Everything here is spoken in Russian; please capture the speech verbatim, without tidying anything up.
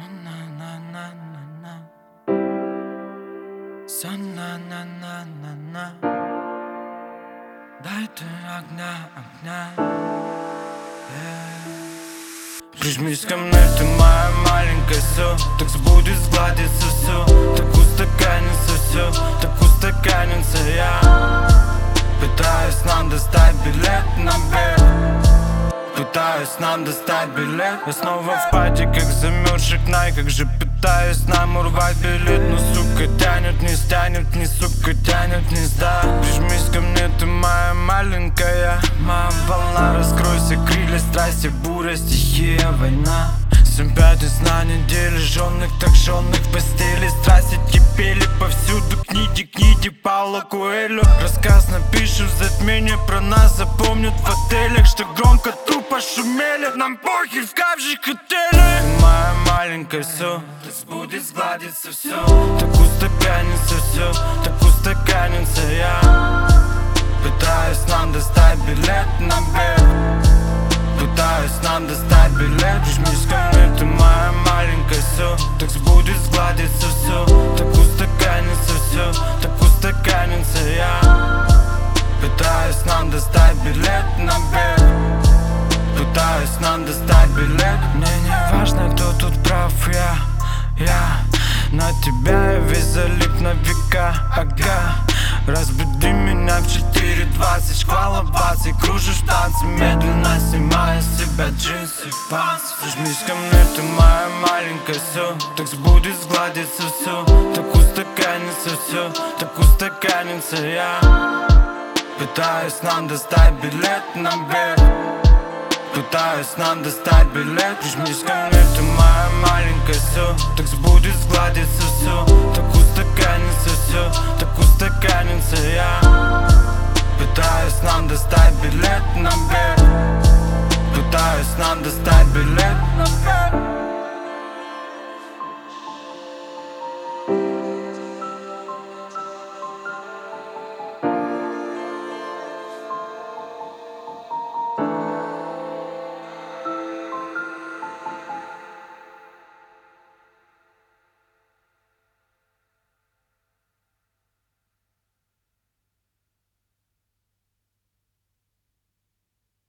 На-на-на-на-на. Са-на-на-на-на-на. Дай ты огня, огня. Прижмись ко мне, ты моя маленькая все. Так сбудет, сгладится все. Так устаканится все. Так устаканится я. Пытаюсь нам достать билет на бег. Пытаюсь нам достать билет. Я снова в пати, как замерзших най. Как же пытаюсь нам урвать билет. Но сука тянет, не стянет, не сука тянет, не сда. Прижмись ко мне, ты моя маленькая. Моя волна, раскройся, крылья страсти, буря, стихия, война. Семь пятниц на неделе, жжённых, так жжённых в постели. Страсти кипели повсюду, книги, книги Пауло Коэльо. Рассказ напишем в затмении, про нас запомнят в отелях. Что громко тупо шумели, нам похер в капжих отелях. Ты моя маленькая все, так сбудет, сгладится все. Так устаканится все, так устаканится я. Пытаюсь нам достать билет на бег. Пытаюсь нам достать билет. Прижмись ко мне, ты моя маленькая все. Так сбудет, сгладится все. Так устаканится все. Так устаканится я. Пытаюсь нам достать билет на бег. Пытаюсь нам достать билет. Мне не важно, кто тут прав, я, я. На тебя я весь залип на века, ага. Разбуди меня в четыре двадцать, шквала бац, и кружишь в танце, медленно снимая с себя джинсы, панцы. Прижмись ко мне, ты моя маленькая все. Так сбудет, сгладится все. Так устаканится все. Так устаканится я. Пытаюсь нам достать билет на бег. Пытаюсь нам достать билет. Прижмись ко мне, ты моя маленькая все. Так сбудет, сгладится все. Так устаканится все. Так устаканится я. Пытаюсь нам достать билет на бег. Пытаюсь нам достать билет на бег.